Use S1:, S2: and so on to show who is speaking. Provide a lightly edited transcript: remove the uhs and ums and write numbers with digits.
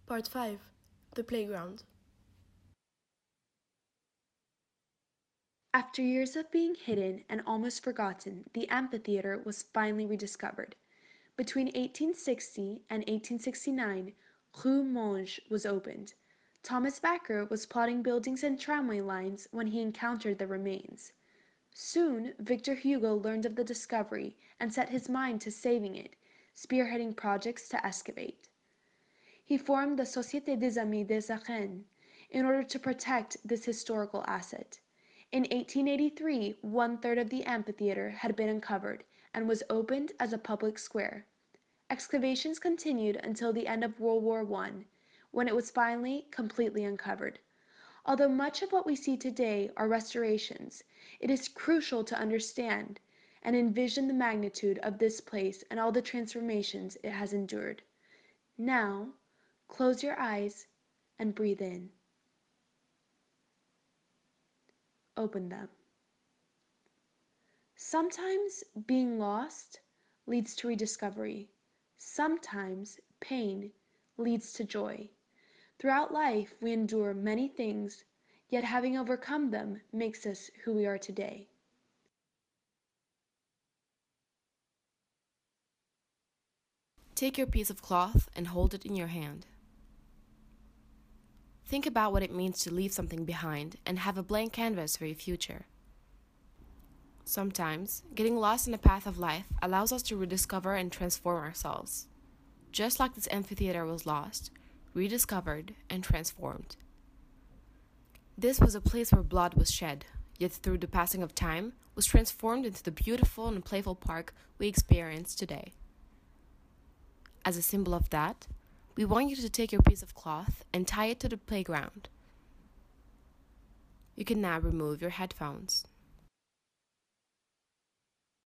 S1: Part 5. The Playground.
S2: After years of being hidden and almost forgotten, the amphitheater was finally rediscovered. Between 1860 and 1869, Rue Monge was opened. Thomas Backer was plotting buildings and tramway lines when he encountered the remains. Soon, Victor Hugo learned of the discovery and set his mind to saving it, spearheading projects to excavate. He formed the Société des Amis des Arènes in order to protect this historical asset. In 1883, one-third of the amphitheater had been uncovered and was opened as a public square. Excavations continued until the end of World War I, when it was finally completely uncovered. Although much of what we see today are restorations, it is crucial to understand and envision the magnitude of this place and all the transformations it has endured. Now, close your eyes and breathe in. Open them. Sometimes being lost leads to rediscovery. Sometimes pain leads to joy. Throughout life, we endure many things, yet having overcome them makes us who we are today.
S3: Take your piece of cloth and hold it in your hand. Think about what it means to leave something behind and have a blank canvas for your future. Sometimes, getting lost in the path of life allows us to rediscover and transform ourselves. Just like this amphitheater was lost, rediscovered, and transformed. This was a place where blood was shed, yet through the passing of time, was transformed into the beautiful and playful park we experience today. As a symbol of that, we want you to take your piece of cloth and tie it to the playground. You can now remove your headphones.